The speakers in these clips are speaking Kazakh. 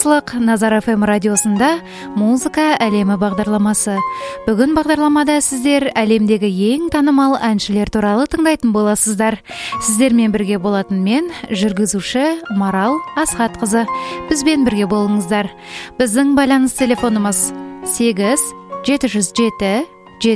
саламатчылык, Назар ФМ радиосында музыка әлемі бағдарламасы. Бүгін бағдарламада сіздер әлемдегі ең танымал әншілер туралы тыңдайтын боласыздар. Сіздермен бірге болатын мен, жүргізуші Марал Асхатқызы. Бізбен бірге болыңыздар. Біздің байланыс телефонымыз 8-707-724-30.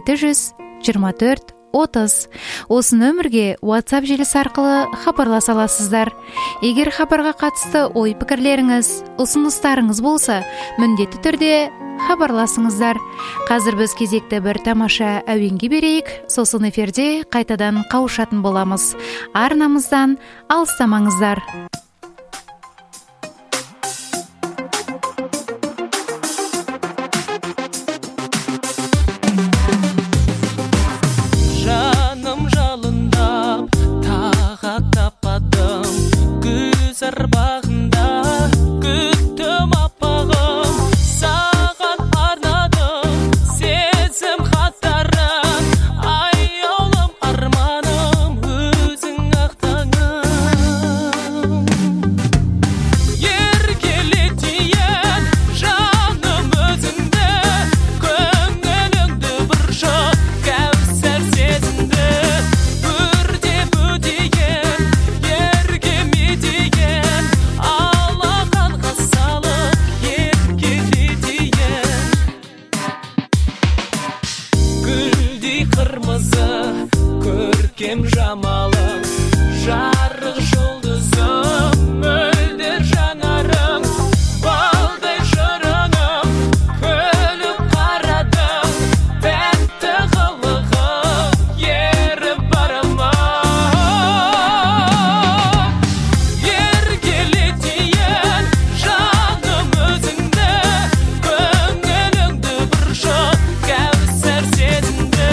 Осы нөмірге WhatsApp желісі арқылы хабарласа аласыздар. Егер хабарға қатысты ой пікірлеріңіз, ұсыныстарыңыз болса, міндетті түрде хабарласыңыздар. Қазір біз кезекті бір тамаша әуенге берейік, сосын эфирде қайтадан қауышатын боламыз. Арнамыздан алыстамаңыздар. Бағында күттім аппағым, саған арнадым сезім хаттарын, аяулым арманым өзің ақтаңым. Еркелетейін жаным өзіңді, көңіліңді бір жоқ кәусар сезімді, өртеп өтейін еркеме дейін. Көркем жамалым, жарық жұлдызым, мөлдір жанарым, балдай жырыңым, күліп қарадым, тәтті қылығым, еріп барама. Еркелетейін жаным өзіңді, көңіліңді бір жоқ кәусар сезімді,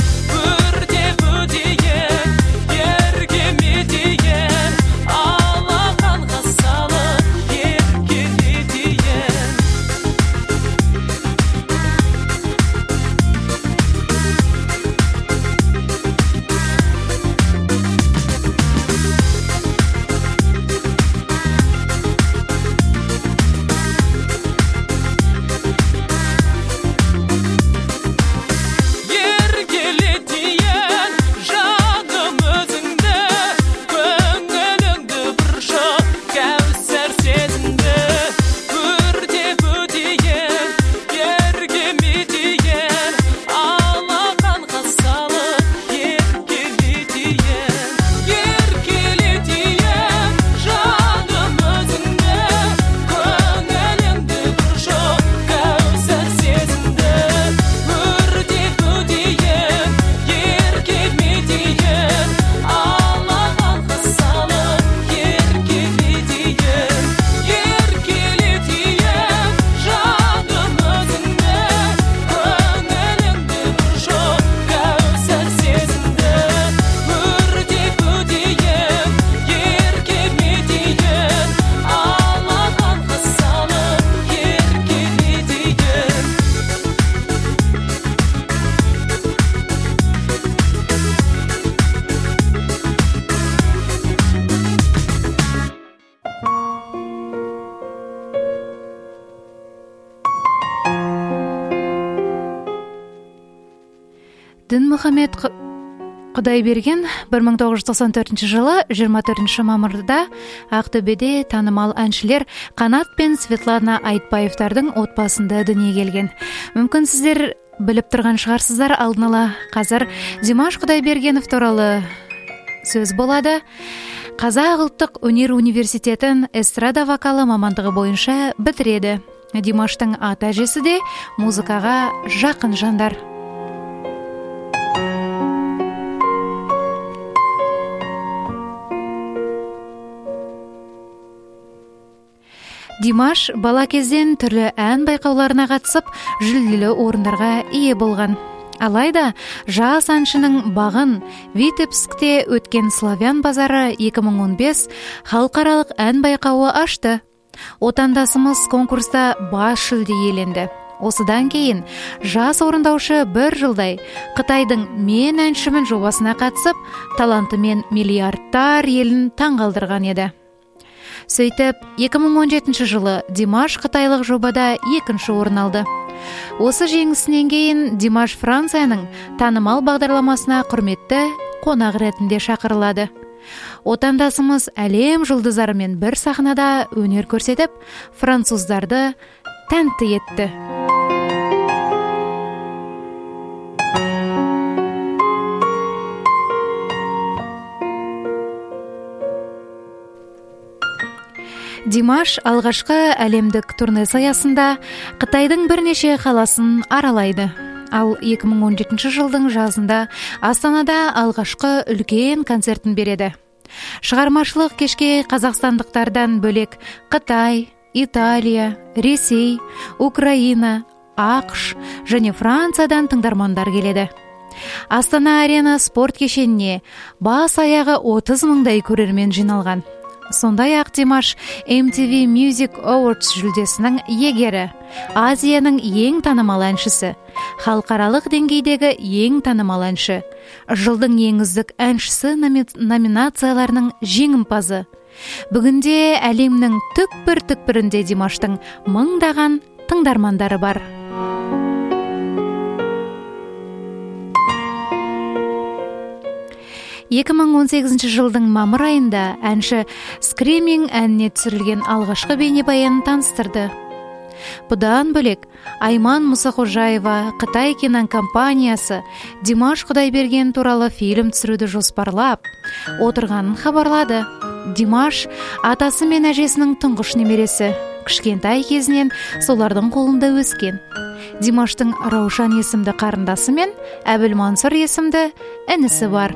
Дінмұхамед Құдайберген 1994 жылы 24 мамырда Ақтөбеде танымал әншілер Қанат пен Светлана Айтбаевтардың отбасында дүниеге келген. Мүмкін сіздер біліп тұрған шығарсыздар, алдын ала қазір Димаш Құдайбергенов туралы сөз болады. Қазақ ұлттық өнер университетін эстрада вокалы мамандығы бойынша бітіреді. Димаштың ата-әжесі де музыкаға жақын жандар. Димаш бала кезден түрлі ән байқауларына қатысып, жүлделі орындарға ие болған. Алайда жас әншінің бағын Витебскте өткен Славян базары 2015 халықаралық ән байқауы ашты. Отандасымыз конкурста бас жүлде иеленді. Осыдан кейін жас орындаушы бір жылдай Қытайдың Мен әншімін жобасына қатысып, талантымен миллиардтар елін таңғалдырған еді. Сөйтіп 2017 жылы Димаш қытайлық жобада 2-ші орын алды. Осы жеңісінен кейін Димаш Францияның танымал бағдарламасына құрметті қонақ ретінде шақырылады. Отандасымыз әлем жұлдыздарымен бір сахнада өнер көрсетіп, француздарды тәнті етті. Димаш алғашқы әлемдік турнесі аясында Қытайдың бірнеше қаласын аралайды. Ал 2017 жылдың жазында Астанада алғашқы үлкен концертін береді. Шығармашылық кешке қазақстандықтардан бөлек Қытай, Италия, Ресей, Украина, ақш және Франциядан тыңдармандар келеді. Астана арена спорт кешеніне бас аяғы 30 мыңдай көрермен жиналған. Сондай-ақ Димаш MTV Music Awards жүлдесінің иегері, Азияның ең танымал әншісі, халықаралық деңгейдегі ең танымал әнші, жылдың ең үздік әншісі номинацияларының жеңімпазы. Бүгінде әлемнің түкпір-түкпірінде Димаштың мыңдаған тыңдармандары бар. Екі 2018 жылдың мамыр айында әнші Screaming әніне түсірілген алғашқы бейнебаянын таныстырды. Бұдан бөлек Айман Мұсақожаева Қытай кинокомпаниясы Димаш Құдайберген туралы фильм түсіруді жоспарлап отырғанын хабарлады. Димаш атасы мен әжесінің тұңғыш немересі, кішкентай кезінен солардың қолында өскен. Димаштың Раушан есімді қарындасы мен Әбілмансұр есімді інісі бар.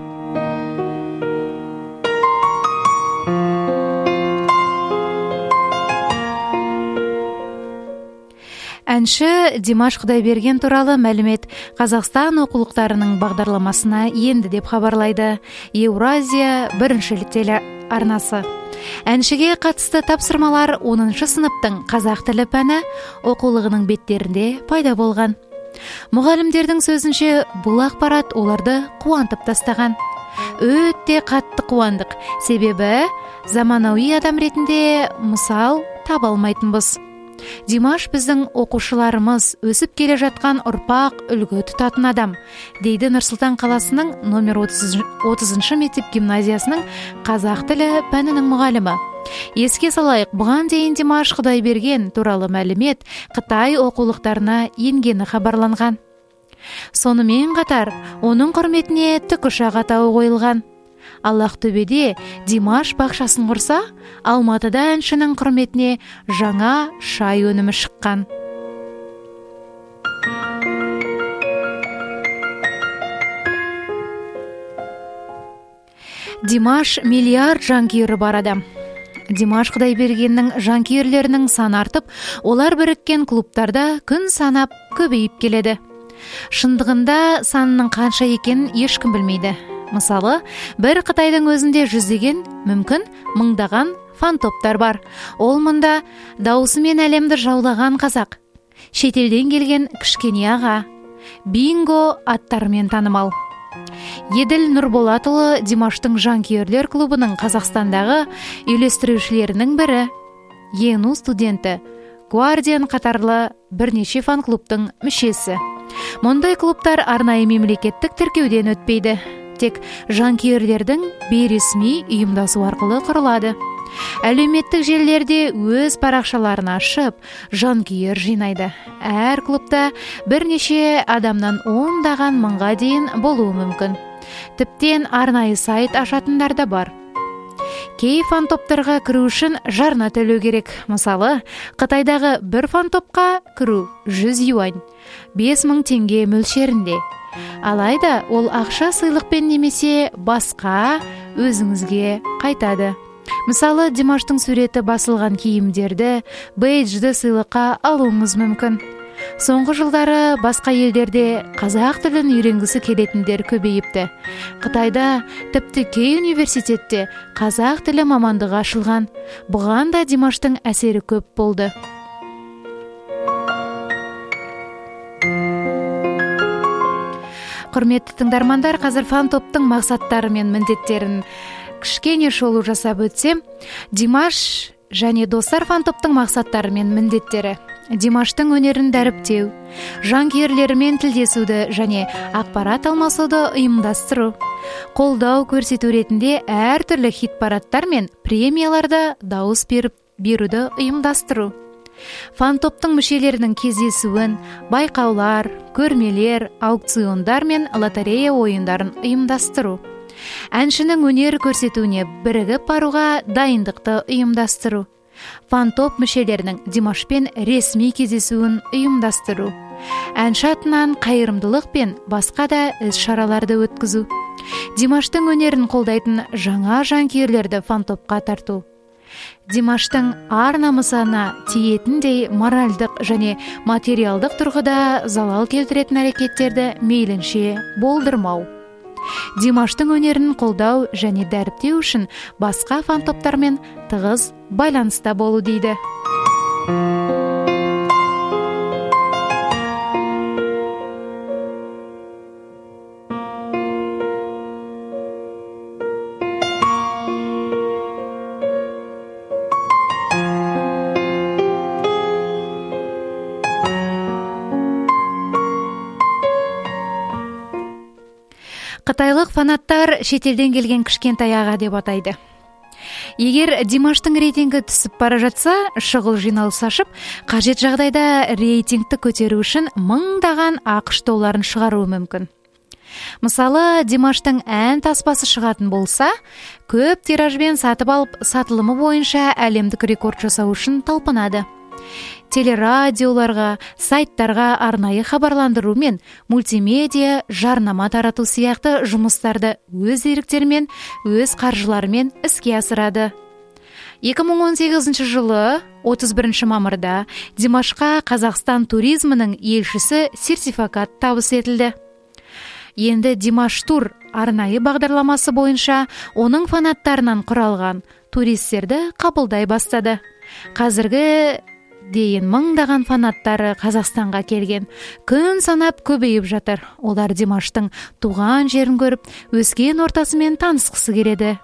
Әнші Димаш Құдайберген туралы мәлімет Қазақстан оқулықтарының бағдарламасына енді деп хабарлайды Еуразия бірінші телеарнасы. Әншіге қатысты тапсырмалар 10-шы сыныптың қазақ тілі пәні оқулығының беттерінде пайда болған. Мұғалімдердің сөзінше, бұл ақпарат оларды қуантып тастаған. Өте қатты қуандық, себебі заманауи адам ретінде мысал таба алмайтынбыз. Димаш біздің оқушыларымыз, өсіп келе жатқан ұрпақ үлгі тұтатын адам, дейді Нұрсұлтан қаласының номер 30-шы мектеп гимназиясының қазақ тілі пәнінің мұғалімі. Еске салайық, бұған дейін Димаш Құдайберген туралы мәлімет Қытай оқулықтарына енгені хабарланған. Сонымен қатар, оның құрметіне тікұшақ атауы қойылған. Ақтөбеде Димаш бақшасын құрса, Алматыда әншінің құрметіне жаңа шай өнімі шыққан. Димаш миллиард жанкүйері бар адам. Димаш Құдайбергеннің жанкүйерлерінің саны артып, олар біріккен клубтарда күн санап көбейіп келеді. Шындығында санының қанша екенін ешкім білмейді. Мысалы, бір Қытайдың өзінде жүздеген, мүмкін мыңдаған фан-топтар бар. Ол мұнда даусымен әлемді жаулаған қазақ, шетелден келген кішкене аға, бинго аттарымен танымал. Еділ Нұрболатұлы Димаштың жанкүйерлер клубының Қазақстандағы үйлестірушілерінің бірі, ЕНУ студенті, Guardian қатарлы бірнеше фан-клубтың мүшесі. Мұндай клубтар арнайы мемлекеттік тіркеуден өтпейді. Тек жанкүйерлердің бейресми ұйымдасу арқылы құрылады. Әлеуметтік желілерде өз парақшаларын ашып, жанкүйер жинайды. Әр клубта бірнеше адамнан 10-даған мыңға дейін болуы мүмкін. Тіптен арнайы сайт ашатындар да бар. Кей фан-топтарға кіру үшін жарна төлеу керек. Мысалы, Қытайдағы бір фан-топқа кіру 100 юань, 5000 теңге мөлшерінде. Алайда ол ақша сыйлықпен немесе басқа өзіңізге қайтады. Мысалы, Димаштың суреті басылған киімдерді, бейджді сыйлыққа алуыңыз мүмкін. Соңғы жылдары басқа елдерде қазақ тілін үйренгісі келетіндер көбейіпті. Қытайда тіпті кей университетте қазақ тілі мамандығы ашылған. Бұған да Димаштың әсері көп болды. Құрметті тыңдармандар, қазір фан-топтың мақсаттары мен міндеттерін кішкене шолу жасап өтсем, Димаш және достар, фан-топтың мақсаттары мен міндеттері: Димаштың өнерін дәріптеу, жанкүйерлерімен тілдесуді және ақпарат алмасуды ұйымдастыру, қолдау көрсету ретінде әртүрлі хит-парадтар мен премияларда дауыс беруді ұйымдастыру, фан-топтың мүшелерінің кездесуін, байқаулар, көрмелер, аукциондар мен лотерея ойындарын ұйымдастыру, әншінің өнер көрсетуіне бірігіп баруға дайындықты ұйымдастыру, фан-топ мүшелерінің Димашпен ресми кездесуін ұйымдастыру, әнші атынан қайырымдылық пен басқа да іс-шараларды өткізу, Димаштың өнерін қолдайтын жаңа жанкүйерлерді фан-топқа тарту, Димаштың ар-намысына тиетіндей моральдық және материалдық тұрғыда залал келтіретін әрекеттерді мейлінше болдырмау, Димаштың өнерін қолдау және дәріптеу үшін басқа фан-топтармен тығыз байланыста болу дейді. Қытайлық фанаттар шетелден келген кішкентай аға деп атайды. Егер Димаштың рейтингі түсіп бара жатса, шұғыл жиналыс ашып, қажет жағдайда рейтингті көтеру үшін мыңдаған ақш долларын шығаруы мүмкін. Мысалы, Димаштың ән таспасы шығатын болса, көп тиражбен сатып алып, сатылымы бойынша әлемдік рекорд жасау үшін талпынады. Телерадиоларға, сайттарға арнайы хабарландыру мен мультимедиа жарнама тарату сияқты жұмыстарды өз еріктерімен, өз қаржыларымен іске асырады. 2018 жылы 31 мамырда Димашқа Қазақстан туризмінің елшісі сертификат табыс етілді. Енді Димаш тур арнайы бағдарламасы бойынша оның фанаттарынан құралған туристерді қабылдай бастады. Қазіргі дейін мыңдаған фанаттары Қазақстанға келген, күн санап көбейіп жатыр. Олар Димаштың туған жерін көріп, өскен ортасымен танысқысы келеді.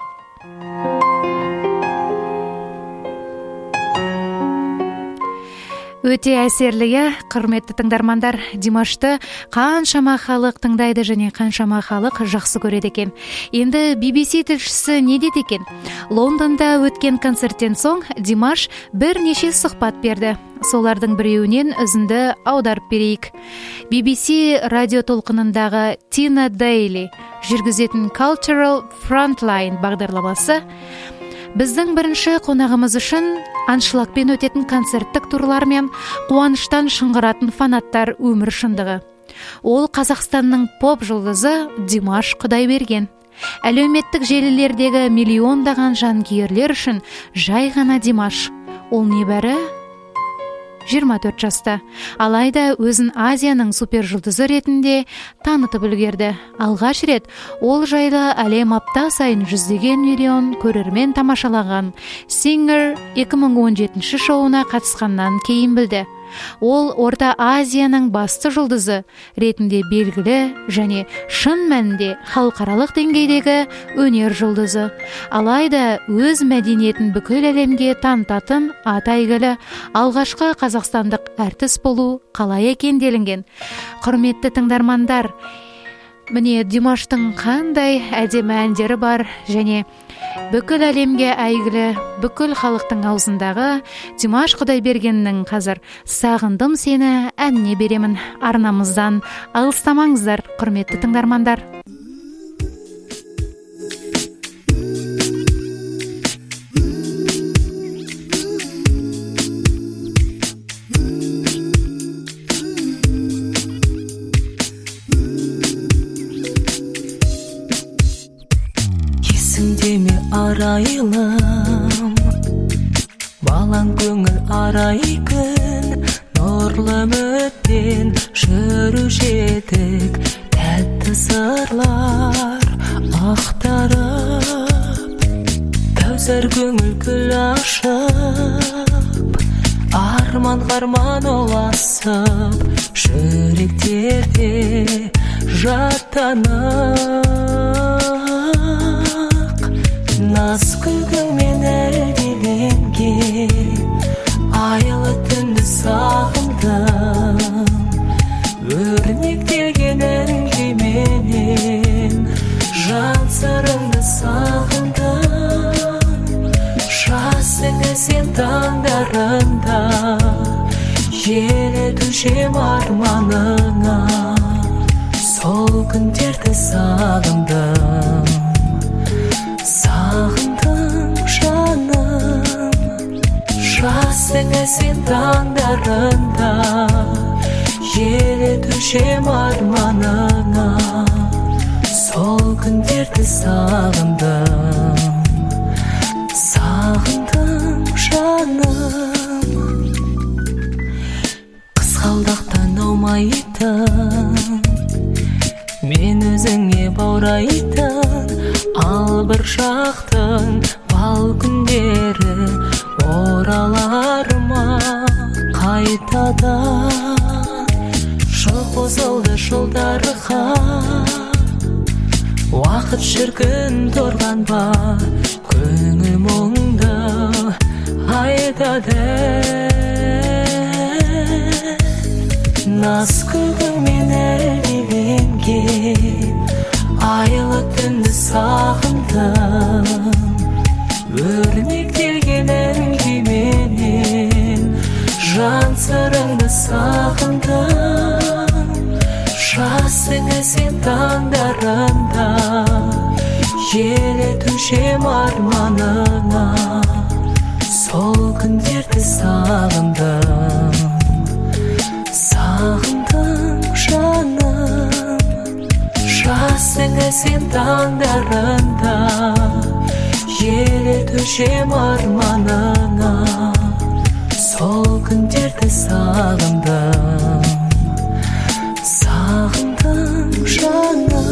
Өте әсерлі, құрметті тыңдармандар, Димашты қаншама халық тыңдайды және қаншама халық жақсы көреді екен. Енді BBC тілшісі не деді екен? Лондонда өткен концерттен соң Димаш бірнеше сұхбат берді. Солардың біреуінен үзінді аударып берейік. BBC радио толқынындағы Тина Дейли жүргізетін Cultural Frontline бағдарламасы біздің бірінші қонағымыз үшін аншлагпен өтетін концерттік турлар мен қуаныштан шыңғыратын фанаттар өмір шындығы. Ол Қазақстанның поп жұлдызы Димаш Құдайберген. Әлеуметтік желілердегі миллиондаған жанкүйерлер үшін жай ғана Димаш. Ол небәрі 24 жаста. Алайда өзін Азияның супер жұлдызы ретінде танытып үлгерді. Алғаш рет ол жайлы әлем апта сайын жүздеген миллион көрермен тамашалаған Singer 2017 шоуына қатысқаннан кейін білді. Ол Орта Азияның басты жұлдызы ретінде белгілі және шын мәнінде халықаралық деңгейдегі өнер жұлдызы. Алайда өз мәдениетін бүкіл әлемге танытатын атайгілі алғашқы қазақстандық әртіс болу қалай екен делінген. Құрметті тыңдармандар, міне Димаштың қандай әдемі әндері бар және бүкіл әлемге әйгілі, бүкіл халықтың аузындағы Димаш Құдайбергеннің қазір «Сағындым сені» әніне беремін. Арнамыздан алыстамаңыздар, құрметті тыңдармандар. Есіңдеме арайлым, балаң көңіл арай күн, нұрлы үмітпен жүруші едік, тәтті сырлар ақтарып, кәусар көңіл күл ашып, арман-қарман оласып, жүректерде жаттанып. Наз күлгіңмен әлделенген сен таңдарында елетушем арманыңа. Сол күндерді сағындым, сағындым жаным. Жасыңа сен таңдарында елетушем арманыңа. Сол күндерді сағындым, сағындым жаным. Қызғалдақтан аумайтын, мен өзіңе баурайтын, ал бір шақтың бал күндері оралар ма қайтадан? Жоқ қосылды жолдарға, уақыт шіркін тұрған ба, көңіл мұңды айтады. Наз күлкіңмен әлдиленген айлы түнді сағындым, өрнектелген әңгіменен жан сырыңды сағындым. Жасыңа сен таңдарында елетушем арманыңа. Сол күндерді сағындым, сағындым жаным. Жасыңа сен таңдарында елетушем арманыңа. Сол күндерді сағындым, сағындым жаным.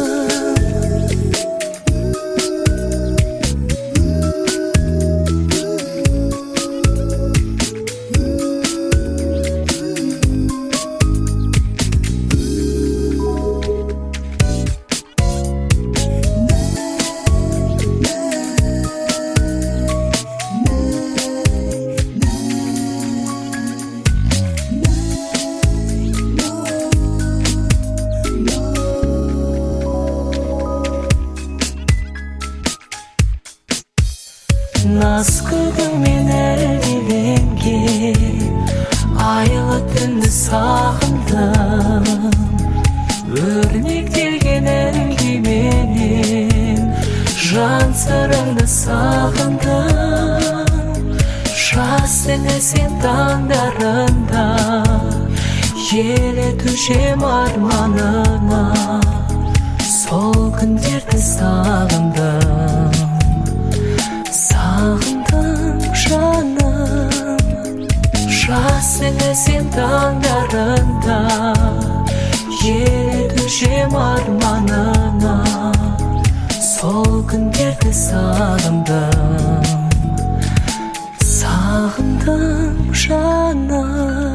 Наз күлкіңмен әлдиленген айлы түнді сағындым, өрнектелген әңгіменен жан сырыңды сағындым. Жасыңа сен таңдарында елетушем арманыңа. Сол күндерді сағындым, сағындым жаным. Жасыңа сен таңдарында елетушем арманыңа. Сол күндерді сағындым, сағындым жаным.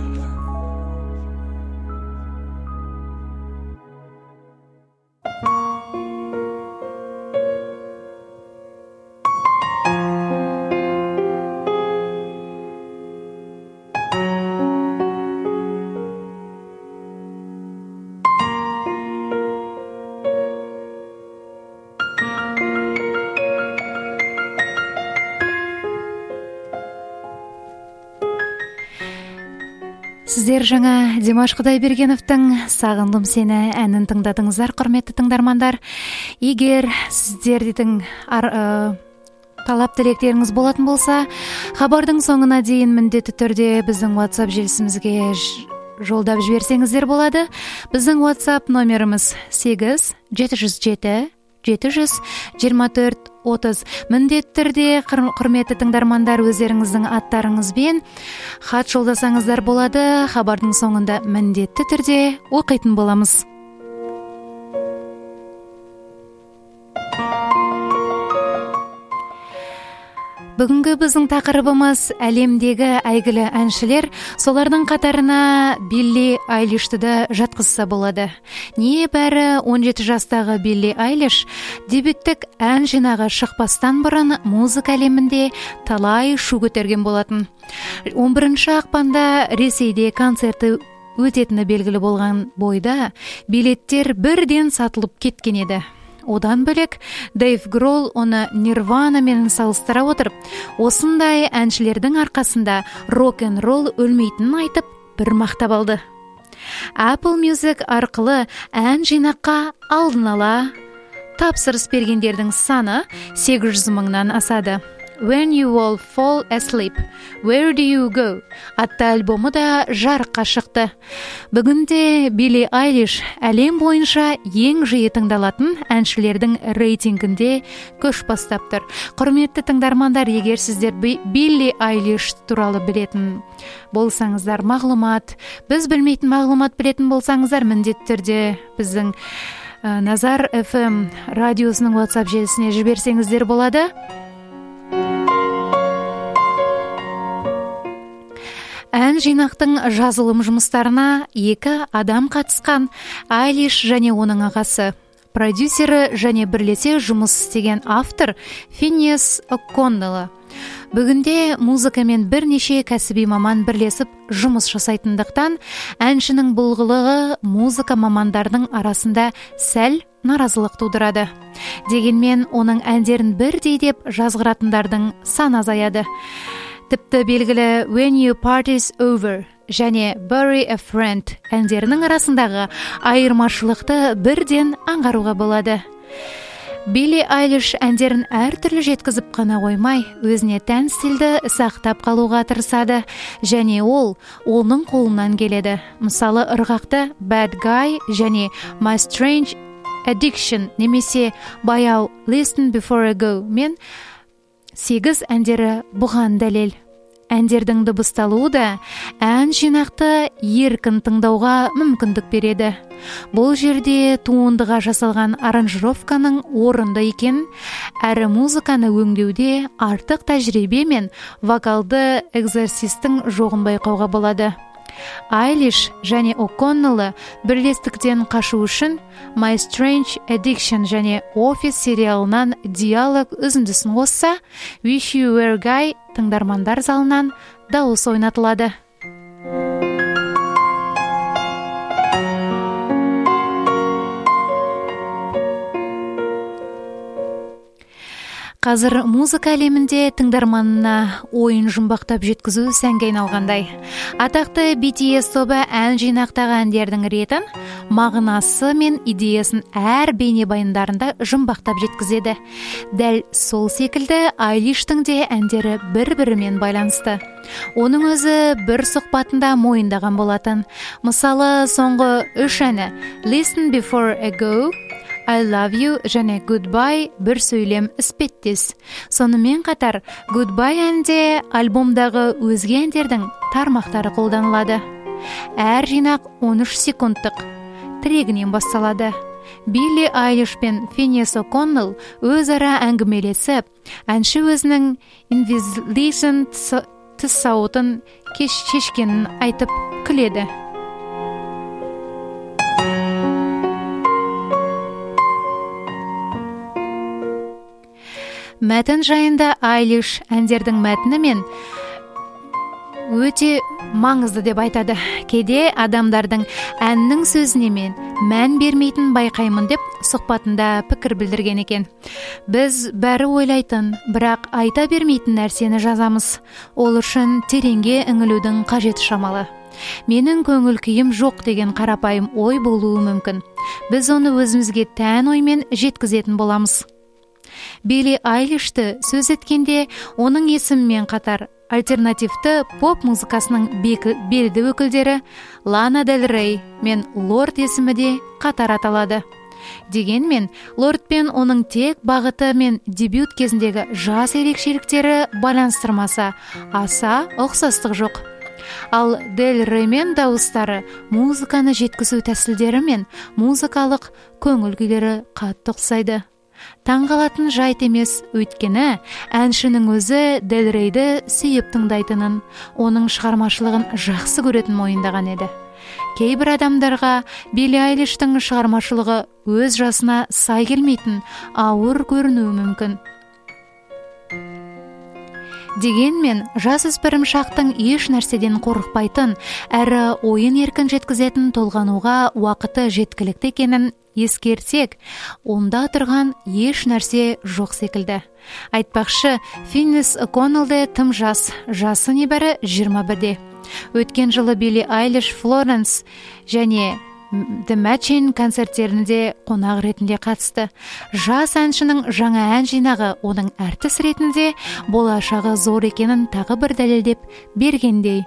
Сіздер жаңа Димаш Құдайбергеновтың «Сағындым сені» әнін тыңдадыңыздар, құрметті тыңдармандар. Егер сіздердің талап тілектеріңіз болатын болса, хабардың соңына дейін міндетті түрде біздің WhatsApp желісімізге жолдап жіберсеңіздер болады. Біздің WhatsApp номеріміз 8-707-724-30. Міндетті түрде құрметті тыңдармандар, өздеріңіздің аттарыңызбен хат жолдасаңыздар болады. Хабардың соңында міндетті түрде оқитын боламыз. Бүгінгі біздің тақырыбымыз әлемдегі әйгілі әншілер, солардың қатарына Билли Айлишті де жатқызса болады. Небәрі 17 жастағы Билли Айлиш дебюттік ән жинағы шықпастан бұрын музыка әлемінде талай шу көтерген болатын. 11 ақпанда Ресейде концерті өтетіні белгілі болған бойда билеттер бірден сатылып кеткен еді. Одан бөлек Дэйв Гролл оны Нирвана менен салыстыра отырып, осындай әншілердің арқасында рок-н-ролл өлмейтінін айтып, бір мақтап алды. Apple Music арқылы ән жинаққа алдын ала тапсырыс бергендердің саны 800 мыңнан асады. When You All Fall Asleep, Where Do You Go атты альбомы да жарыққа шықты. Бүгінде Билли Айлиш әлем бойынша ең жиі тыңдалатын әншілердің рейтингінде көш бастап тұр. Құрметті тыңдармандар, егер сіздер Билли Айлиш туралы білетін болсаңыздар, біз білмейтін мағлұмат білетін болсаңыздар, міндетті түрде біздің Назар FM радиосының WhatsApp желісіне жіберсеңіздер болады. Ән жинақтың жазылым жұмыстарына 2 адам қатысқан: Айлиш және оның ағасы. Продюсері және бірлесе жұмыс істеген автор Финес О'Коннелл. Бүгінде музыкамен бірнеше кәсіби маман бірлесіп жұмыс жасайтындықтан, әншінің бұл қылығы музыка мамандардың арасында сәл наразылық тудырады. Дегенмен оның әндерін бірдей деп жазғыратындардың саны азаяды. Тіпті белгілі When Your Party's Over және Bury a Friend әндерінің арасындағы айырмашылықты бірден аңғаруға болады. Билли Айлиш әндерін әртүрлі жеткізіп қана қоймай, өзіне тән стильді сақтап қалуға тырысады, және ол оның қолынан келеді. Мысалы, ырғақты Bad Guy және My Strange Addiction немесе баяу Listen Before I Go мен 8 әндері бұған дәлел. Әндердің дыбысталуы да ән жинақты еркін тыңдауға мүмкіндік береді. Бұл жерде туындыға жасалған аранжировканың орынды екен, әрі музыканы өңдеуде артық тәжірибе мен вокалды экзерсистің жоғын байқауға болады. Айлиш және О'Коннелл бірлестіктен қашу үшін My Strange Addiction және Office сериалынан диалог үзіндісін қосса, Wish You Were Guy тыңдармандар залынан дауыс ойнатылады. Қазір музыка әлемінде тыңдарманына ойын жұмбақтап жеткізу сәнге айналғандай. Атақты BTS тобы ән жинақтағы әндердің ретін, мағынасы мен идеясын әр бейнебаяндарында жұмбақтап жеткізеді. Дәл сол секілді Айлиштің де әндері бір-бірімен байланысты. Оның өзі бір сұхбатында мойындаған болатын. Мысалы, соңғы 3 әні Listen Before I Go, I Love You және Goodbye бір сөйлем іспеттес. Сонымен қатар, Goodbye әнде альбомдағы өзге әндердің тармақтары қолданылады. Әр жинақ 13 секундтық трегінен басталады. Билли Айлиш пен Финес О'Коннелл өзара әңгімелесіп, әнші өзінің Invitation тұсауытын шешкенін айтып күледі. Мәтін жайында Айлиш әндердің мәтіні мен өте маңызды деп айтады. Кейде адамдардың әннің сөзіне мен мән бермейтін байқаймын деп сұхбатында пікір білдірген екен. Біз бәрі ойлайтын, бірақ айта бермейтін нәрсені жазамыз. Ол үшін тереңге үңілудің қажеті шамалы. Менің көңіл күйім жоқ деген қарапайым ой болуы мүмкін. Біз оны өзімізге тән оймен жеткізетін боламыз. Билли Айлишті сөз еткенде оның есімімен қатар альтернативті поп музыкасының белді өкілдері Лана Дель Рей мен Лорд есімі де қатар аталады. Дегенмен, Лорд пен оның тек бағыты мен дебют кезіндегі жас ерекшеліктері байланыстырмаса, аса ұқсастық жоқ. Ал Дель Рей мен дауыстары музыканы жеткізу тәсілдері мен музыкалық көңіл күйлері қатты ұқсайды. Таңғалатын жайт емес, өйткені әншінің өзі Дель Рейді сүйіп тыңдайтынын, оның шығармашылығын жақсы көретін мойындаған еді. Кейбір адамдарға Билли Айлиштің шығармашылығы өз жасына сай келмейтін, ауыр көрінуі мүмкін. Дегенмен, жасөспірім шақтың еш нәрседен қорықпайтын, әрі ойын еркін жеткізетін толғануға уақыты жеткілікті екенін ескертсек, онда тұрған еш нәрсе жоқ секілді. Айтпақшы, Финнес О'Коннелл тым жасы небәрі 21-де. Өткен жылы Билли Айлиш, Флоренс және The Machine концерттерінде қонақ ретінде қатысты. Жас әншінің жаңа ән жинағы оның әртіс ретінде болашағы зор екенін тағы бір дәлелдеп бергендей.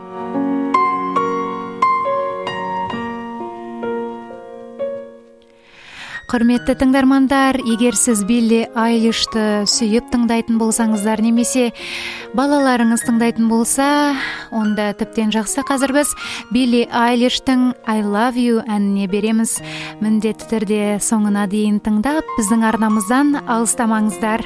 Құрметті тыңдармандар, егер сіз Билли Айлишті сүйіп тыңдайтын болсаңыздар, немесе балаларыңыз тыңдайтын болса, онда тіптен жақсы. Қазір біз Билли Айлиштің I Love You әніне береміз. Міндетті түрде соңына дейін тыңдап, біздің арнамыздан алыстамаңыздар.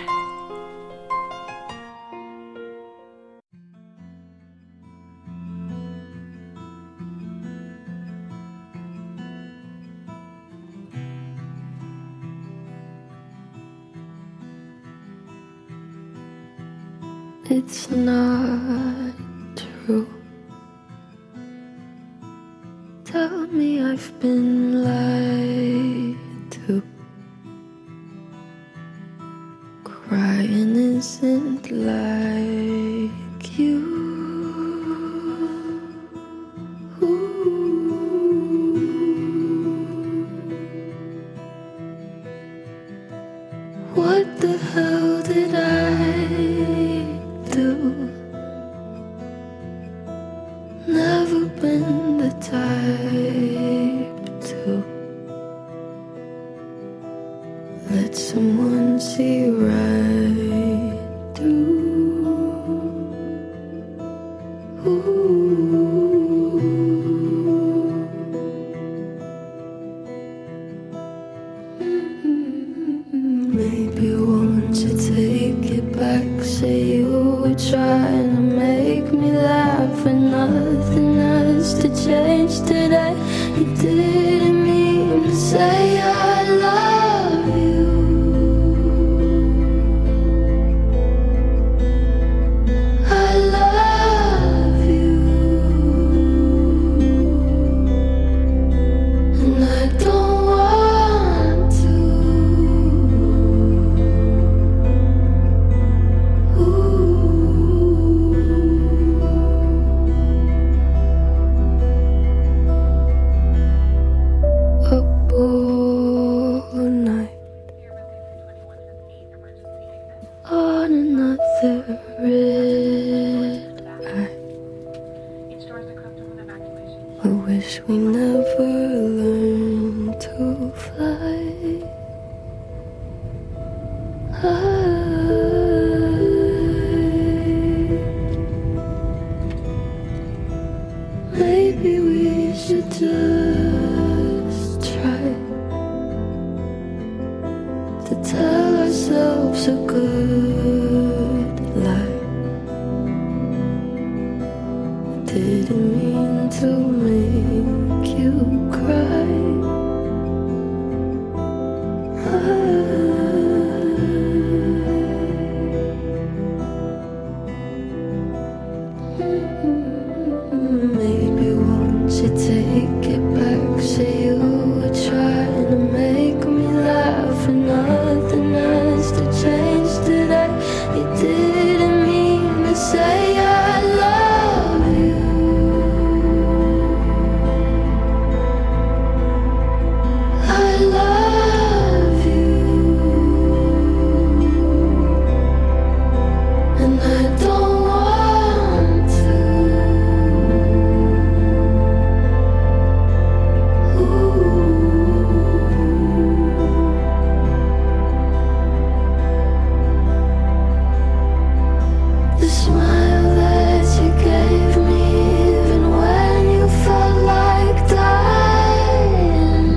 It's not true. Tell me I've been lied to. Crying isn't like you. What the hell did I do? Never been the type to let someone see right through. Maybe won't you take it back? Say you were trying to make me laugh, and nothing has to change today. You didn't mean to say I love you. I love you, and I don't want to. Up all night on another red eye. I wish we never learned to fly. Maybe we should just try to tell ourselves a good lie. Didn't mean to make you cry. Maybe won't you take it back? Say you were trying to make me laugh, and nothing has to change today. You didn't mean to say I love you. I love you, and I don't want to. The smile that you gave me, even when you felt like dying.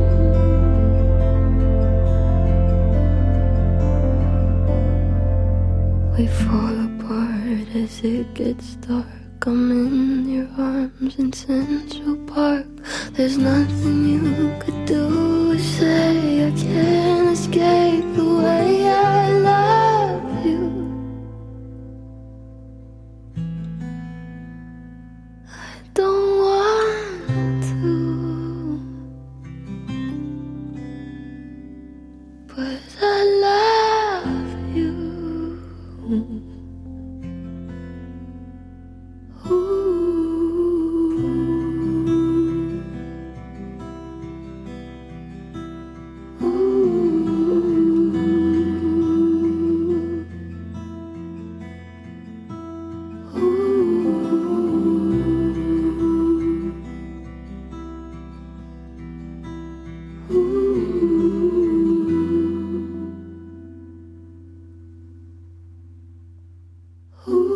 We fall apart as it gets dark. I'm in your arms in Central Park. There's nothing you could do or say. I can't escape the way I love you. I don't want to.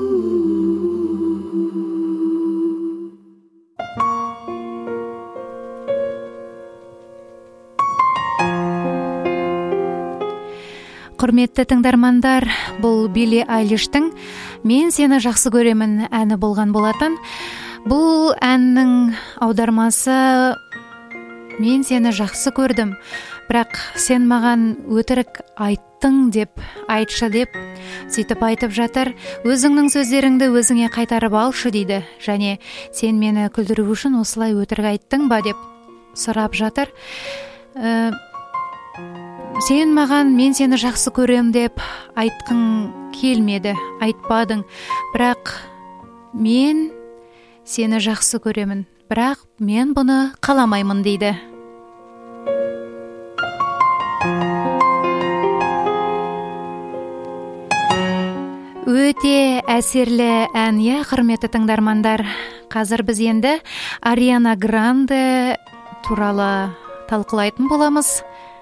Құрметті тыңдармандар, бұл Билли Айлиштің «Мен сені жақсы көремін» әні болған болатын. Бұл әннің аудармасы «Мен сені жақсы көрдім, бірақ сен маған өтірік айттың» деп, айтшы деп, сөйтіп айтып жатыр. Өзіңнің сөздеріңді өзіңе қайтарып алшы дейді, және сен мені күлдіру үшін осылай өтірік айттың ба деп сұрап жатыр. Сен маған «мен сені жақсы көрем» деп айтқың келмеді, айтпадың, бірақ мен сені жақсы көремін, бірақ мен бұны қаламаймын дейді. Өте әсерлі ән, құрметті тыңдармандар. Қазір біз енді Ариана Гранде туралы талқылайтын боламыз.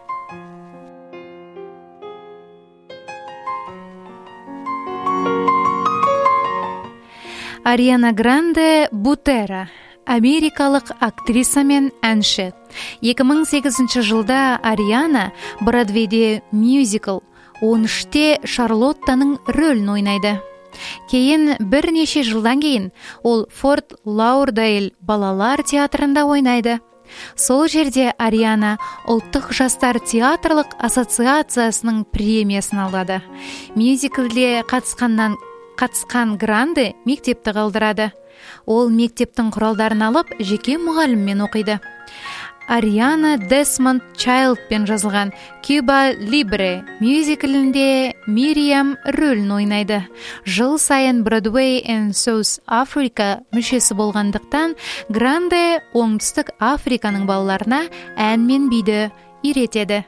Ариана Гранде Бутера, америкалық актриса мен әнші. 2008 жылда Ариана Бродвейде мюзикл 13-те Шарлоттаның рөлін ойнайды. Кейін бірнеше жылдан кейін ол Форт Лаудердейл балалар театрында ойнайды. Сол жерде Ариана ұлттық жастар театрлық ассоциациясының премиясын алады. Мюзиклде қатысқан Гранде мектепті қалдырады. Ол мектептің құралдарын алып, жеке мұғаліммен оқиды. Ариана Десмонд Чайлдпен жазылған Куба Либре мюзиклінде Мириам рөлін ойнайды. Жыл сайын Broadway and South Africa мүшесі болғандықтан, Гранде оңтүстік Африканың балаларына ән мен биді үйретеді.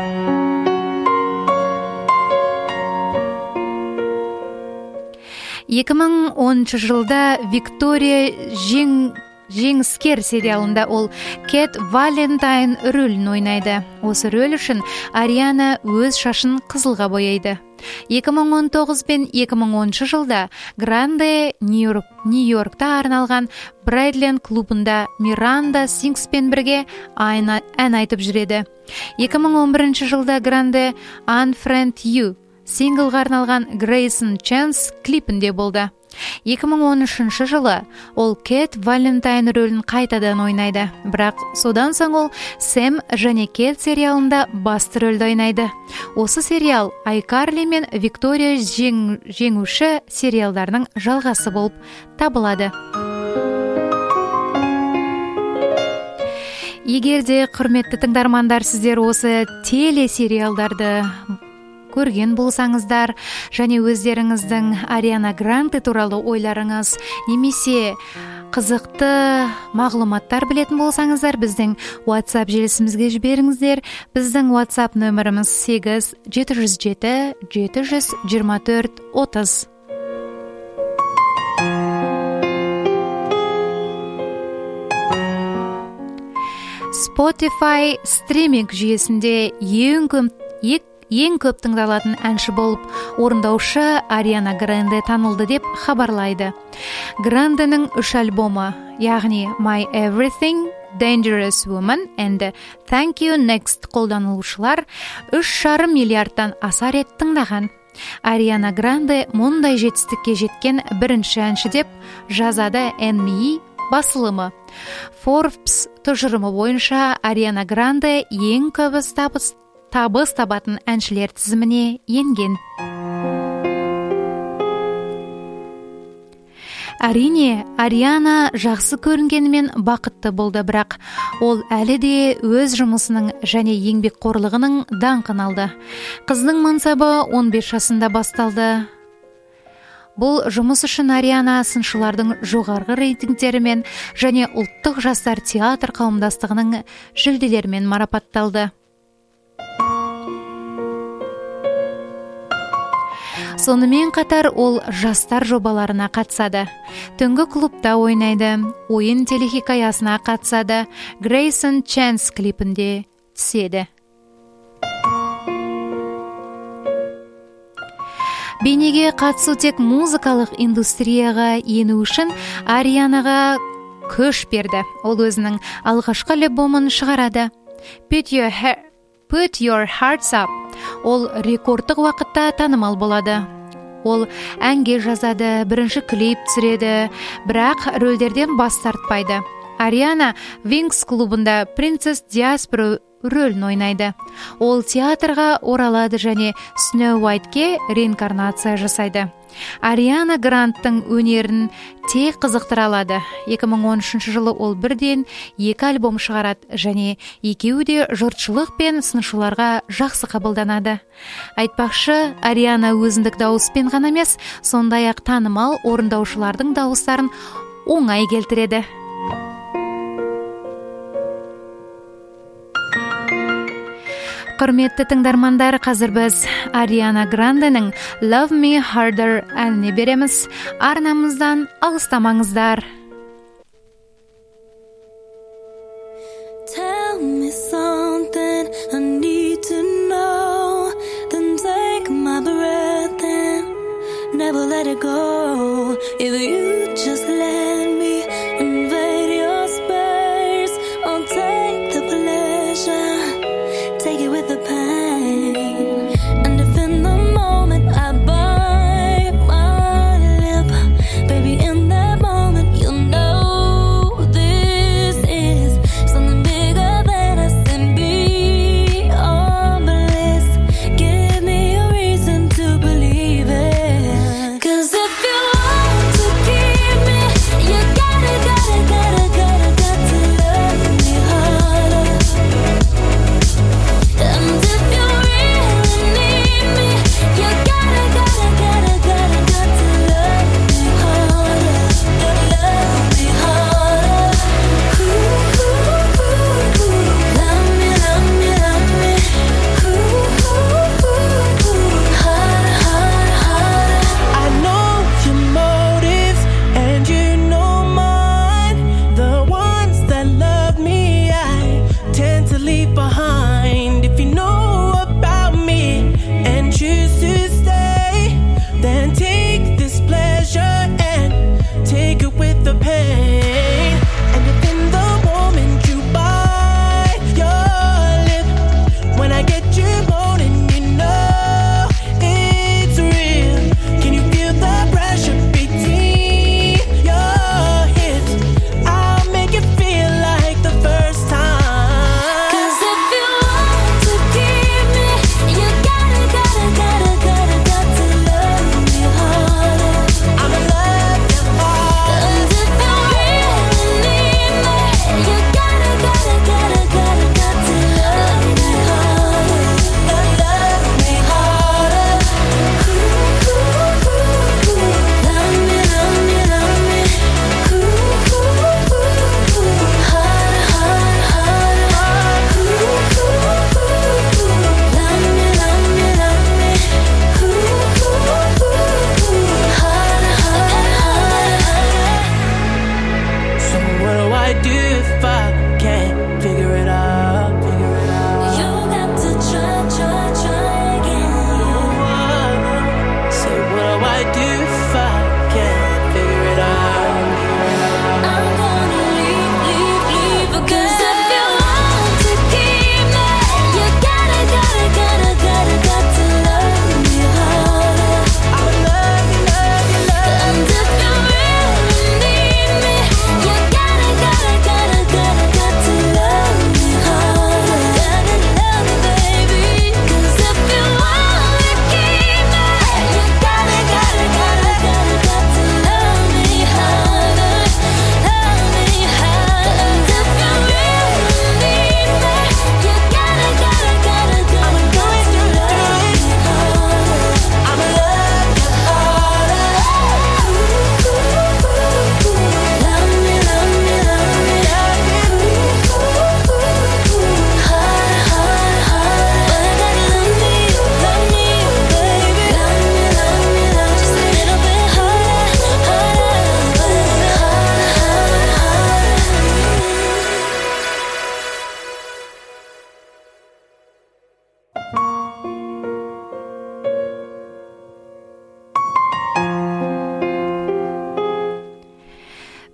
2010 жылда Виктория Жеңіскер сериалында ол Кэт Валентайн рөлін ойнайды. Осы рөл үшін Ариана өз шашын қызылға бояйды. 2019 пен 2010 жылда Гранде Нью-Йоркта арналған Брайдленд клубында Миранда Сингспен бірге ән айтып жүреді. 2011 жылда Гранде Unfriend You синглға арналған Grayson Chance клипінде болды. 2013 жылы ол Кэт Валентайн рөлін қайтадан ойнайды. Бірақ содан соң ол Сэм және Кэт сериалында басты рөлді ойнайды. Осы сериал iCarly мен Виктория жеңуші сериалдарының жалғасы болып табылады. Егерде құрметті тыңдармандар, сіздер осы телесериалдарды көрген болсаңыздар, және өздеріңіздің Ариана Гранде туралы ойларыңыз немесе қызықты мағлұматтар білетін болсаңыздар, біздің WhatsApp желісімізге жіберіңіздер. Біздің WhatsApp нөміріміз 8-707-724-30. Spotify стриминг жүйесінде ең көп тыңдалатын әнші болып орындаушы Ариана Гранде танылды деп хабарлайды. Гранденің 3 альбомы, яғни My Everything, Dangerous Woman and Thank You Next қолданылушылар 3,5 миллиардтан аса рет тыңдаған. Ариана Гранде мұндай жетістікке жеткен бірінші әнші деп жазады NME басылымы. Forbes тұжырымы бойынша Ариана Гранде ең көп табыс табатын әншілер тізіміне енген. Әрине, Ариана жақсы көрінгенімен бақытты болды, бірақ ол әлі де өз жұмысының және еңбекқорлығының даңқын алды. Қыздың мансабы 15 жасында басталды. Бұл жұмыс үшін Ариана сыншылардың жоғарғы рейтингтерімен және ұлттық жастар театр қауымдастығының жүлделерімен марапатталды. Сонымен қатар ол жастар жобаларына қатысады. Түнгі клубта ойнайды, ойын телехикаясына қатысады, Grayson Chance клипінде түседі. бейнеге қатысу тек музыкалық индустрияға ену үшін Арианаға күш берді. Ол өзінің алғашқы альбомын шығарады. Put Your Hearts Up. Ол рекордтық уақытта танымал болады. Ол әнге жазады, бірінші клип түсіреді, бірақ рөлдерден бас тартпайды. Ариана Wings клубында Princess Diaspora рөлін ойнайды. Ол театрға оралады және Snow White'ке реинкарнация жасайды. Ариана Гранттың өнерін тек қызықтыра алады. 2013 жылы ол бірден 2 альбом шығарады және екеуі де жұртшылық пен сыншыларға жақсы қабылданады. Айтпақшы, Ариана өзіндік дауыспен ғана емес, сондай-ақ танымал орындаушылардың дауыстарын оңай келтіреді. Құрметті тыңдармандар, қазір біз Ариана Гранденің Love Me Harder әніне береміз. Арнамыздан алыстамаңыздар. Tell me something I need to know, then take my breath and never let it go. If you just let me invade your space, I'll take the pleasure, take it with the pain. And if in the moment I bite my lip, baby, in that moment you'll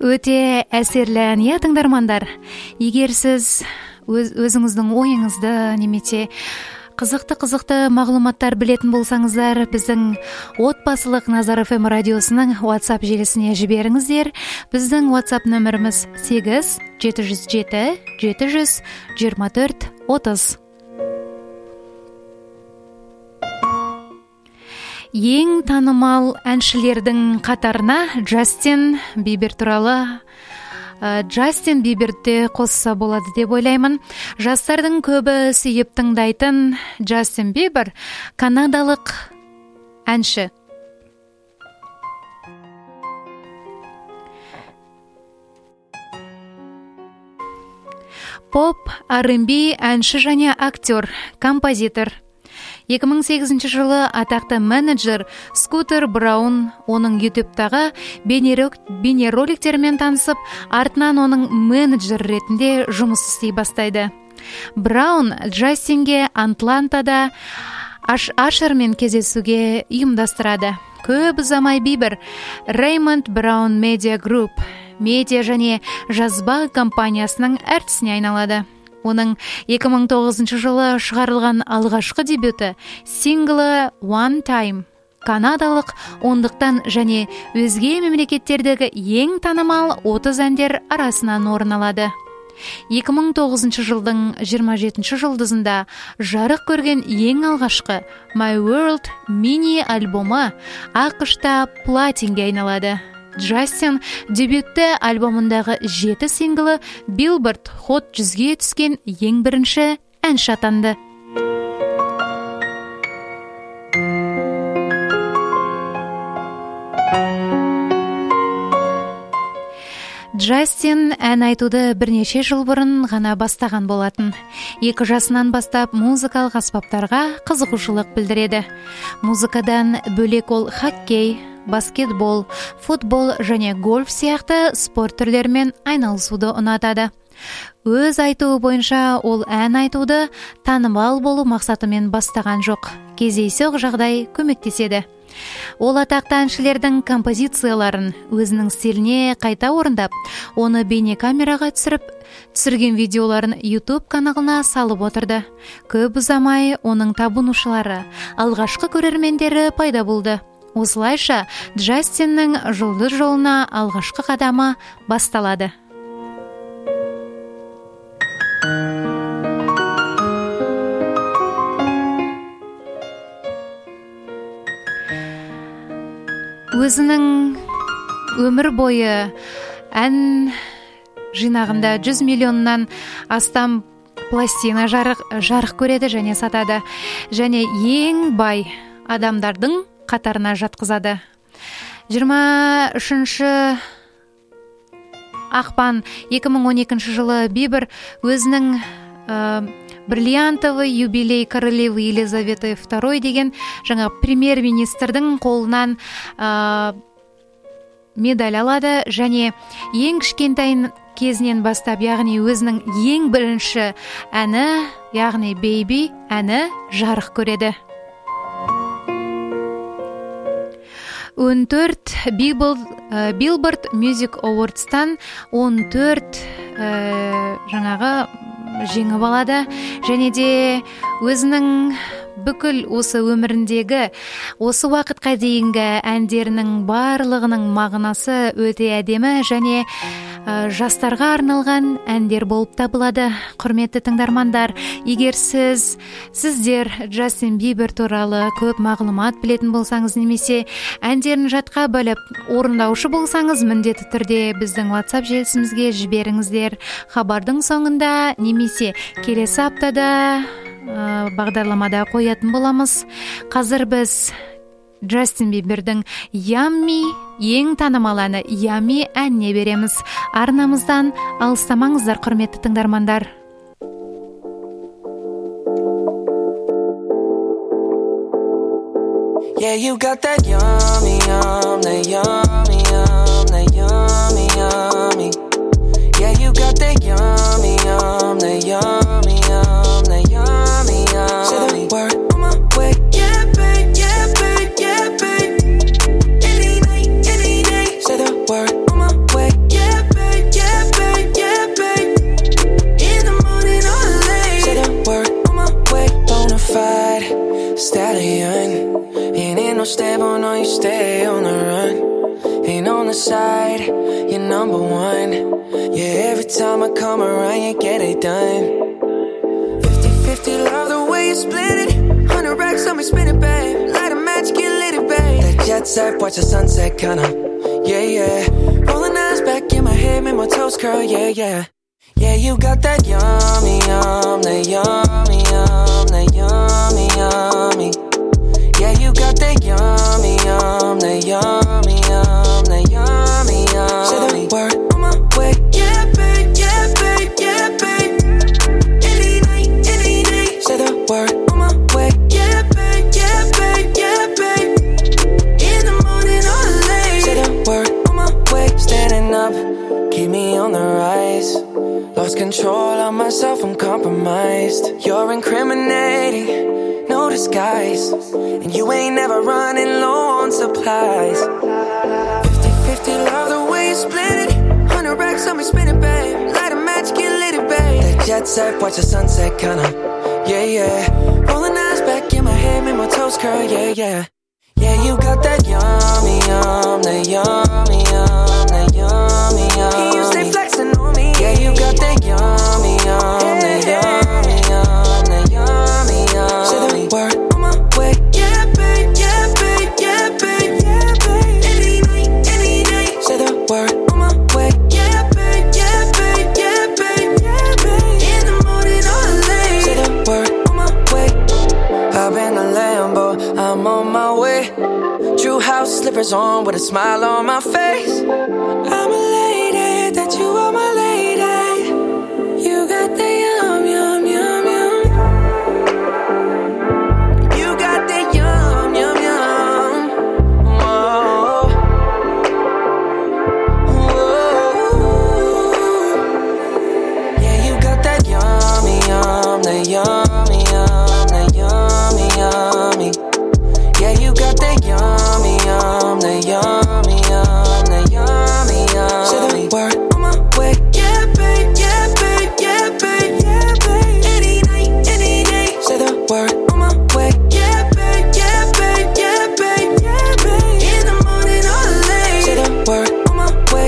Өте әсерлі, не тыңдармандар. Егер сіз өзіңіздің ойыңызды немесе қызықты мағлұматтар білетін болсаңыздар, біздің отбасылық Назар ФМ радиосының WhatsApp желісіне жіберіңіздер. Біздің WhatsApp нөміріміз 8-707-724-30. Ең танымал әншілердің қатарына Джастин Бибер туралы Джастин Биберді қосса болады деп ойлаймын. Жастардың көбі сүйіп тыңдайтын Джастин Бибер канадалық әнші. Поп, R&B әнші және актер, композитор. 2008 жылы атақты менеджер Скутер Браун оның YouTube-тағы бейнероликтермен танысып, артынан оның менеджер ретінде жұмыс істей бастайды. Браун Джастинге Атлантада Ашермен кездесуге ұйымдастырады. Көп ұзамай Бибер Реймонд Браун Медиа Групп медиа және жазба компаниясының әртісіне айналады. Оның 2009 жылы шығарылған алғашқы дебюті синглы One Time канадалық ондықтан және өзге мемлекеттердегі ең танымал 30 әндер арасынан орын алады. 2009 жылдың 27 жұлдызында жарық көрген ең алғашқы My World мини альбомы ақш-та платинге айналады. Джастин дебютті альбомындағы 7 синглы Billboard Hot 100-ге түскен ең бірінші әнші атанды. Джастин ән айтуды бірнеше жыл бұрын ғана бастаған болатын. 2 жасынан бастап музыкалық аспаптарға қызығушылық білдіреді. Музыкадан бөлек ол хоккей, баскетбол, футбол және гольф сияқты спорт түрлерімен айналысуды ұнатады. Өз айтуы бойынша ол ән айтуды танымал болу мақсатымен бастаған жоқ. Кездейсоқ жағдай көмектеседі. Ол атақты әншілердің композицияларын өзінің стиліне қайта орындап, оны бейнекамераға түсірген видеоларын YouTube каналына салып отырды. Көп ұзамай оның табынушылары, алғашқы көрермендері пайда болды. Осылайша Джастиннің жұлдыз жолына алғашқы қадамы басталады. Өзінің өмір бойы ән жинағында 100 миллионнан астам пластина жарық көреді және сатады. Және ең бай адамдардың қатарына жатқызады. 23 ақпан 2012 жылы Бибер өзінің бриллиантовый юбилей королевы Елизаветы II деген жаңа премьер-министрдің қолынан медаль алады және ең кішкентай кезінен бастап, яғни өзінің ең бірінші әні, яғни Baby әні жарық көреді. 14 Billboard Music Awards-тан 14 жаңағы жеңіп алады және де өзінің бүкіл осы өміріндегі осы уақытқа дейінгі әндерінің барлығының мағынасы өте әдемі және жастарға арналған әндер болып табылады. Құрметті тыңдармандар, егер сіздер Джастин Бибер туралы көп мағлұмат білетін болсаңыз немесе әндерін жатқа біліп орындаушы болсаңыз, міндетті түрде біздің WhatsApp желісімізге жіберіңіздер. Хабардың соңында немесе келесі аптада бағдарламада қоятын боламыз. Қазір біз Джастин Бибердің Yummy ең танымал әні Yummy әніне береміз. Арнамыздан алыстамаңыздар, құрметті тыңдармандар. Yeah, you got that yummy, that yummy, that yummy, yummy. Yeah, you got that yummy, that yummy, that yummy, yummy. Say the word on my way. Yeah, babe, yeah, babe, yeah, babe. Any night, any day. Say the word on my way. Yeah, right, you're number one. Yeah, every time I come around, you get it done. 50-50, love the way you split it. 100 racks on me, spin it, babe. Light a match, get lit, it, babe. That jet set, watch the sunset, kinda. Yeah, yeah. Rolling eyes back in my head, make my toes curl, yeah, yeah. Yeah, you got that yummy, yum, that yummy, yum, that yummy, yummy. Yeah, you got that yummy, yum, that yummy, yum, that yummy, yum. Say the word on my way, yeah, babe, yeah, babe, yeah, babe. Any night, any day. Say the word on my way, yeah, babe, yeah, babe, yeah, babe. In the morning or late. Say the word on my way, standing up, keep me on the rise. Lost control of myself, I'm compromised. You're incriminating, no disguise. And you ain't never running low on supplies. 50-50, love the way you split it. 100 racks on me, spin it, babe. Light a match, get lit, it, babe. That jet set, watch the sunset, kinda. Yeah, yeah. Rolling eyes back in my head, make my toes curl, yeah, yeah. Yeah, you got that yummy, yum, that yummy, yum, that yummy, yum. You stay flexing on me. Yeah, you got that yummy, yum, that yummy, yum, that yummy, yum. Say the word on my way, yeah, babe, yeah, babe, yeah, babe, yeah, babe. Any night, any day. Say the word on my way, yeah, babe, yeah, babe, yeah, babe, yeah, babe. In the morning or late. Say the word on my way. Hop in the Lambo, I'm on my way. True house slippers on with a smile on my face. I'm elated that you are my lady. You got the yum, yum, yum, yum. You got the yum, yum, yum. Whoa. Whoa. Yeah, you got that yummy, yum, that yummy, yum, that yummy, yummy. Yeah, you got that yummy, yum, that yummy, yum, that yummy, yum. Say the word on my way, yeah, babe, yeah, babe, yeah, babe, yeah, babe. Any night, any day. Say the word on my way, yeah, babe, yeah, babe, yeah, babe, yeah, babe. In the morning or late. Say the word on my way.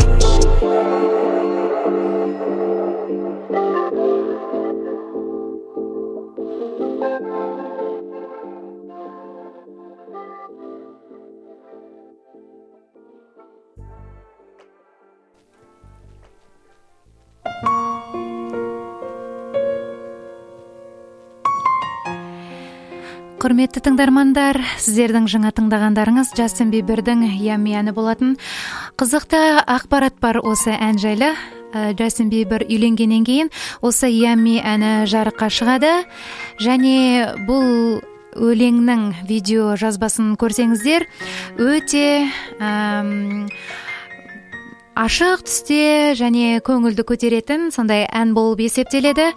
Құрметті тыңдармандар, сіздердің жаңа тыңдағандарыңыз Джастин Бибердің Yummy әні болатын. Қызықты ақпарат бар осы ән жайлы. Джастин Бибер үйленгеннен кейін осы Yummy әні жарыққа шығады. Және бұл өлеңнің видео жазбасын көрсеңіздер, өте ашық түсте және көңілді көтеретін сондай ән болып есептеледі.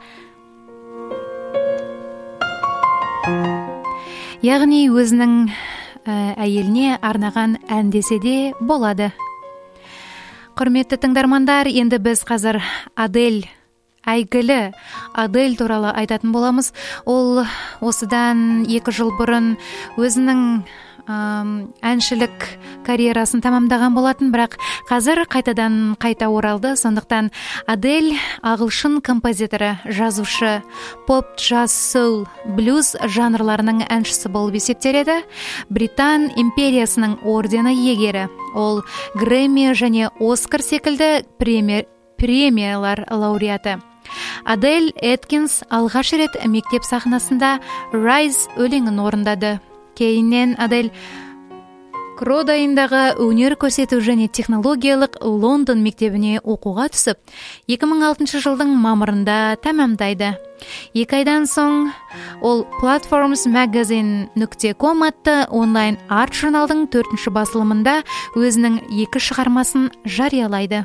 Яғни өзінің әйеліне арнаған ән десе де болады. Құрметті тыңдармандар, енді біз қазір әйгілі Адель туралы айтатын боламыз. Ол осыдан 2 жыл бұрын өзінің әншілік карьерасын тамамдаған болатын, бірақ қазір қайта оралды. Сондықтан Адель ағылшын композиторы, жазушы, поп, джаз, соул, блюз жанрларының әншісі болып есептеледі. Британ империясының ордені иегері. Ол Грэмми және Оскар секілді премиялар лауреаты. Адель Эткинс алғаш рет мектеп сахнасында Rise өлеңін орындады. Кейіннен Адель Кродайындағы өнер көрсету және технологиялық Лондон мектебіне оқуға түсіп, 2006 жылдың мамырында тәмамдайды. 2 айдан соң ол platformsmagazine.com атты онлайн арт журналдың 4-ші басылымында өзінің 2 шығармасын жариялайды.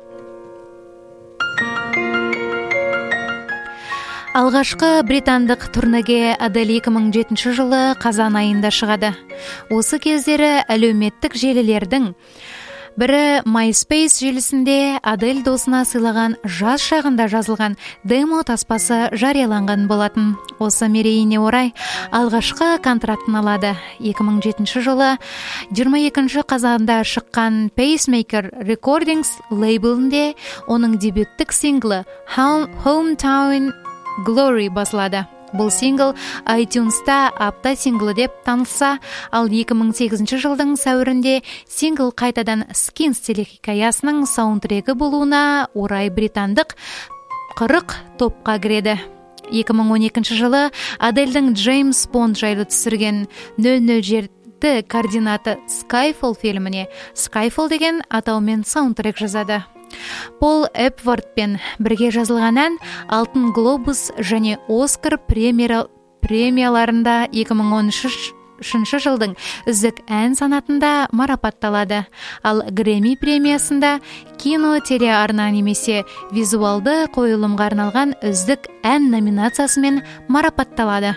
Алғашқы британдық турнеге Адель 2007 жылы қазан айында шығады. Осы кездері әлеуметтік желілердің Бірі MySpace желісінде Адель досына сыйлаған жас шағында жазылған демо таспасы жарияланған болатын. Осы мерейіне орай алғашқы контрактын алады. 2007 жылы 22 қазанда шыққан Pacemaker Recordings лейблінде оның дебюттік синглі Hometown Glory басылады. Бұл сингл iTunes-та апта синглі деп танылса, ал 2008 жылдың сәуірінде сингл қайтадан Skins телехикаясының саундтрекі болуына орай британдық 40 топқа кіреді. 2012 жылы Адельдің Джеймс Бонд жайлы түсірген 007 координаты Skyfall фильміне Skyfall деген атаумен саундтрек жазады. Пол Эпвардпен бірге жазылған ән Алтын глобус және Оскар премияларында 2013 жылдың үздік ән санатында марапатталады. Ал Грэмми премиясында кино, телеарна немесе визуалды қойылымға арналған үздік ән номинациясымен марапатталады.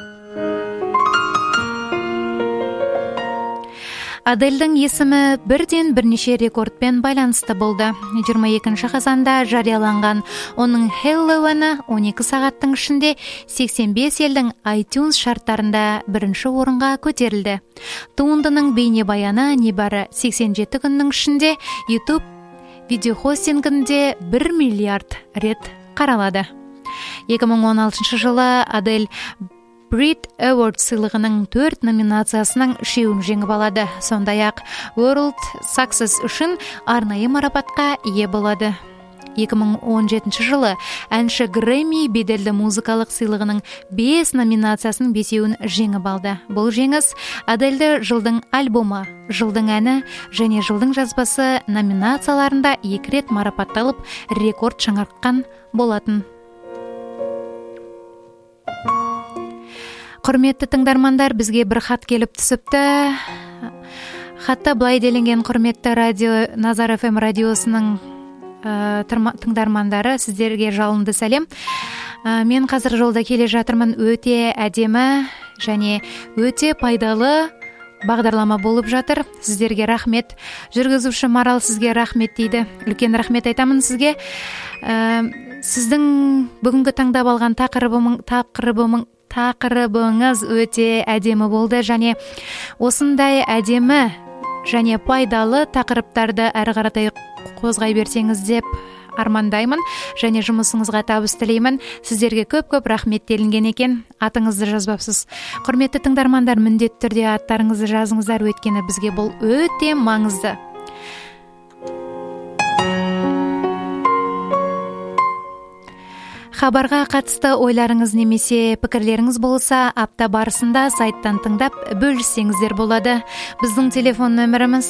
Адельдің есімі бірден бірнеше рекордпен байланысты болды. 22 қазанда жарияланған оның Hello әні 12 сағаттың ішінде 85 елдің iTunes шарттарында бірінші орынға көтерілді. Туындының бейнебаяны небәрі 87 күннің ішінде YouTube видеохостингінде 1 миллиард рет қаралады. 2016 жылы Адель Brit Award сыйлығының 4 номинациясының 3-ін жеңіп алады. Сондай-ақ World Success үшін арнайы марапатқа ие болады. 2017 жылы әнші Грэмми беделді музыкалық сыйлығының 5 номинациясының 5-ін жеңіп алды. Бұл жеңіс Адельді жылдың альбомы, жылдың әні және жылдың жазбасы номинацияларында 2 рет марапатталып, рекорд жаңартқан болатын. Құрметті тыңдармандар, бізге бір хат келіп түсіпті. Хатта былай делінген: құрметті Назар FM радиосының тыңдармандары, сіздерге жалынды сәлем. Мен қазір жолда келе жатырмын. Өте әдемі және өте пайдалы бағдарлама болып жатыр. Сіздерге рахмет. Жүргізуші Марал, сізге рахмет дейді. Үлкен рахмет айтамын сізге. Сіздің бүгінгі таңдап алған тақырыбыңыз өте әдемі болды және осындай әдемі және пайдалы тақырыптарды әрі қаратай қозғай берсеңіз деп армандаймын және жұмысыңызға табыс тілеймін. Сіздерге көп рахмет делінген екен. Атыңызды жазбапсыз. Құрметті тыңдармандар, міндетті түрде аттарыңызды жазыңыздар, өйткені бізге бұл өте маңызды. Хабарға қатысты ойларыңыз немесе пікірлеріңіз болса, апта барысында сайттан тыңдап бөліссеңіздер болады. Біздің телефон нөміріміз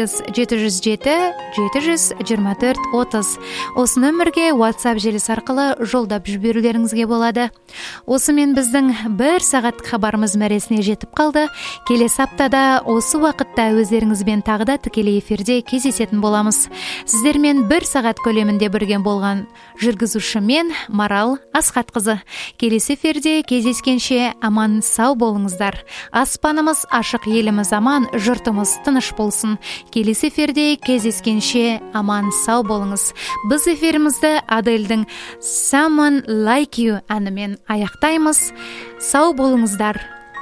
8-707-724-30. Осы нөмірге WhatsApp желісі арқылы жолдап жіберулеріңізге болады. Осымен біздің 1 сағат хабарымыз мәресіне жетіп қалды. Келесі аптада осы уақытта өздеріңізбен тағы да тікелей эфирде кездесетін боламыз. Сіздермен 1 сағат көлемінде бірге болған жүргізуші мен Марал Асхатқызы. Келесі эфирде кездескенше аман сау болыңыздар. Аспанымыз ашық, еліміз аман, жұртымыз тыныш болсын. Келесі эфирде кездескенше аман сау болыңыз. Біз эфирімізді Адельдің Someone Like You әнімен аяқтаймыз. Сау болыңыздар.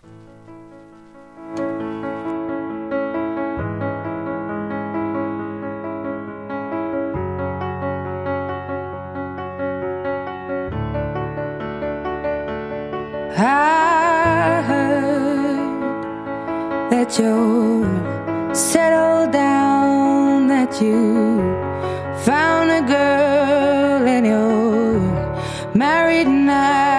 I heard that you're settled down, that you found a girl and you're married now.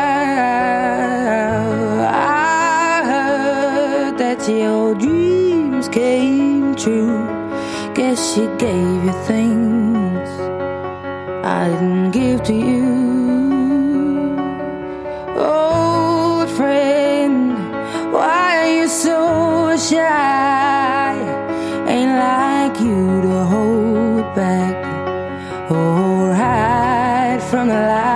I heard that your dreams came true. Guess she gave you things I didn't give to you. So shy, ain't like you to hold back or hide from the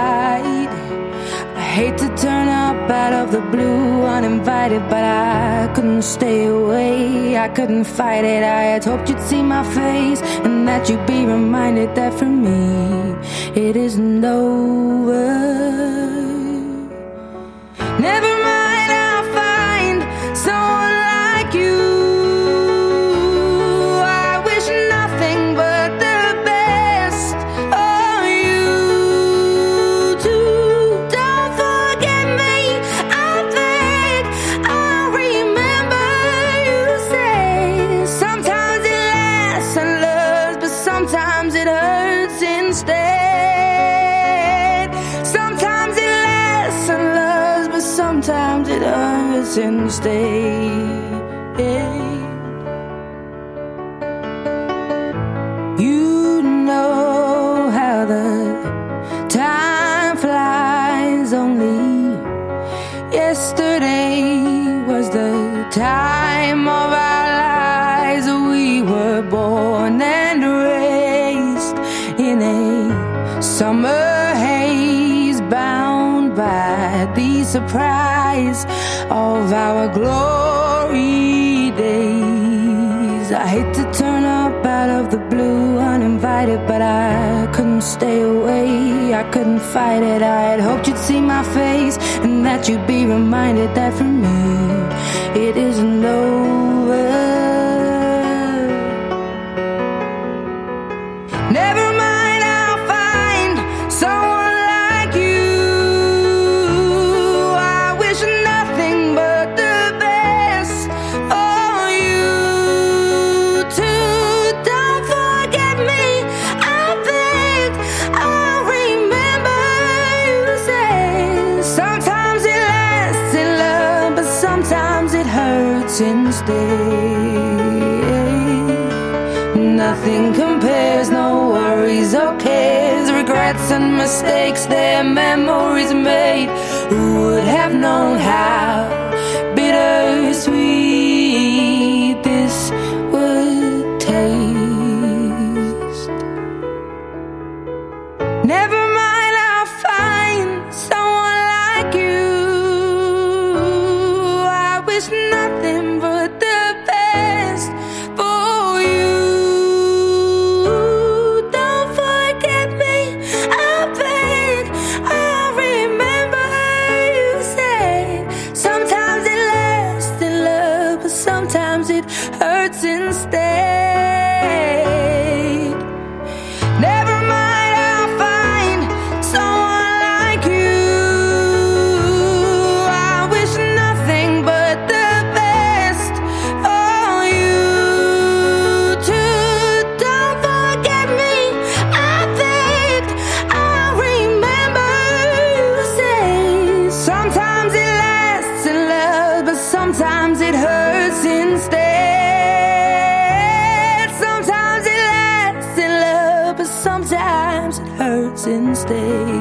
light. I hate to turn up out of the blue uninvited, but I couldn't stay away, I couldn't fight it. I had hoped you'd see my face and that you'd be reminded that for me it isn't over. Never mind, I'll find someone like you. I wish nothing but the best for you too. Don't forget me, I beg. I'll remember you say sometimes it lasts and loves, but sometimes it hurts instead. Sometimes it lasts and loves, but sometimes it hurts instead. You know how the time flies. Only yesterday was the time of our lives. We were born and raised in a summer haze, bound by the surprise of our glory days. I hate to turn up out of the blue uninvited, but I couldn't stay away, I couldn't fight it. I had hoped you'd see my face and that you'd be reminded that for me it isn't over. Never mind, I'll find someone like you. I wish nothing but the best for you too. Don't forget me, I beg. I'll remember you say sometimes it lasts in love, but sometimes it hurts instead. Nothing compares, no worries or cares, regrets and mistakes, their memories made. Who would have known how bittersweet this would taste? Never mind, I'll find someone like you. I wish nothing but the best for you. Don't forget me, I beg. I'll remember you say sometimes it lasts in love, but sometimes it hurts instead. Never mind, I'll find someone like you. I wish nothing but the best for you too. Don't forget me, I beg. I'll remember you say sometimes it lasts in love, but sometimes it hurts instead. Sometimes it lasts in love, but sometimes it hurts instead.